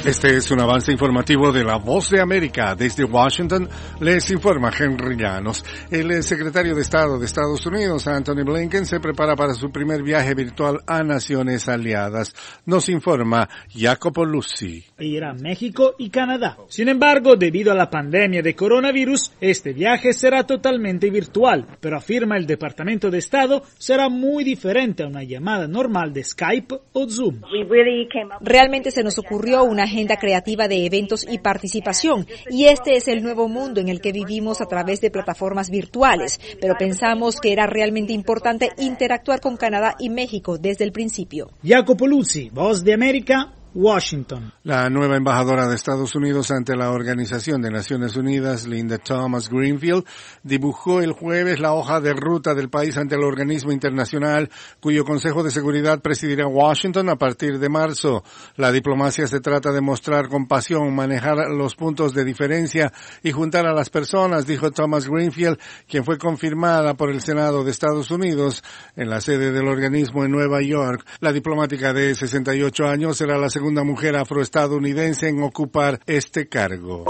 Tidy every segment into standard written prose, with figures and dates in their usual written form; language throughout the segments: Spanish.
Este es un avance informativo de La Voz de América. Desde Washington les informa Henry Llanos. El secretario de Estado de Estados Unidos, Anthony Blinken, se prepara para su primer viaje virtual a naciones aliadas. Nos informa Jacopo Luzzi. Irá a México y Canadá. Sin embargo, debido a la pandemia de coronavirus, este viaje será totalmente virtual, pero afirma el Departamento de Estado, será muy diferente a una llamada normal de Skype o Zoom. Realmente se nos ocurrió una agenda creativa de eventos y participación, y este es el nuevo mundo en el que vivimos a través de plataformas virtuales, pero pensamos que era realmente importante interactuar con Canadá y México desde el principio. Jacopo Luzzi, Voz de América, Washington. La nueva embajadora de Estados Unidos ante la Organización de Naciones Unidas, Linda Thomas-Greenfield, dibujó el jueves la hoja de ruta del país ante el organismo internacional, cuyo Consejo de Seguridad presidirá Washington a partir de marzo. La diplomacia se trata de mostrar compasión, manejar los puntos de diferencia y juntar a las personas, dijo Thomas-Greenfield, quien fue confirmada por el Senado de Estados Unidos en la sede del organismo en Nueva York. La diplomática de 68 años será la segunda mujer afroestadounidense en ocupar este cargo.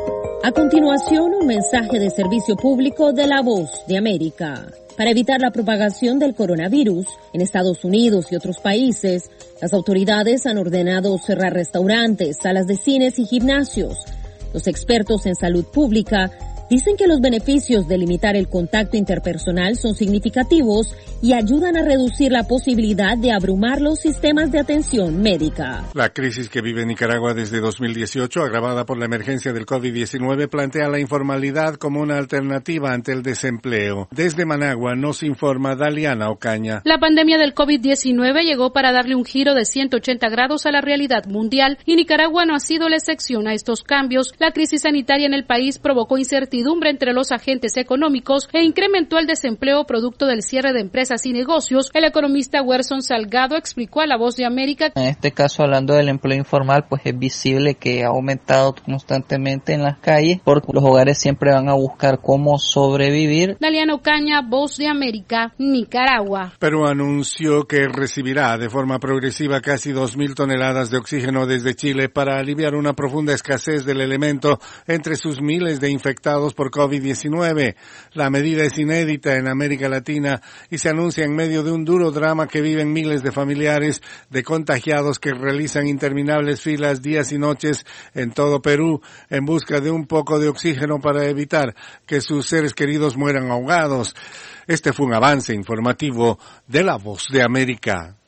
A continuación, un mensaje de servicio público de La Voz de América. Para evitar la propagación del coronavirus en Estados Unidos y otros países, las autoridades han ordenado cerrar restaurantes, salas de cines y gimnasios. Los expertos en salud pública dicen que los beneficios de limitar el contacto interpersonal son significativos y ayudan a reducir la posibilidad de abrumar los sistemas de atención médica. La crisis que vive Nicaragua desde 2018, agravada por la emergencia del COVID-19, plantea la informalidad como una alternativa ante el desempleo. Desde Managua nos informa Daliana Ocaña. La pandemia del COVID-19 llegó para darle un giro de 180 grados a la realidad mundial y Nicaragua no ha sido la excepción a estos cambios. La crisis sanitaria en el país provocó incertidumbre entre los agentes económicos e incrementó el desempleo producto del cierre de empresas y negocios. El economista Werson Salgado explicó a La Voz de América. En este caso, hablando del empleo informal, pues es visible que ha aumentado constantemente en las calles porque los hogares siempre van a buscar cómo sobrevivir. Daliana Ocaña, Voz de América, Nicaragua. Perú anunció que recibirá de forma progresiva casi 2.000 toneladas de oxígeno desde Chile para aliviar una profunda escasez del elemento entre sus miles de infectados por COVID-19. La medida es inédita en América Latina y se anuncia en medio de un duro drama que viven miles de familiares de contagiados que realizan interminables filas días y noches en todo Perú en busca de un poco de oxígeno para evitar que sus seres queridos mueran ahogados. Este fue un avance informativo de La Voz de América.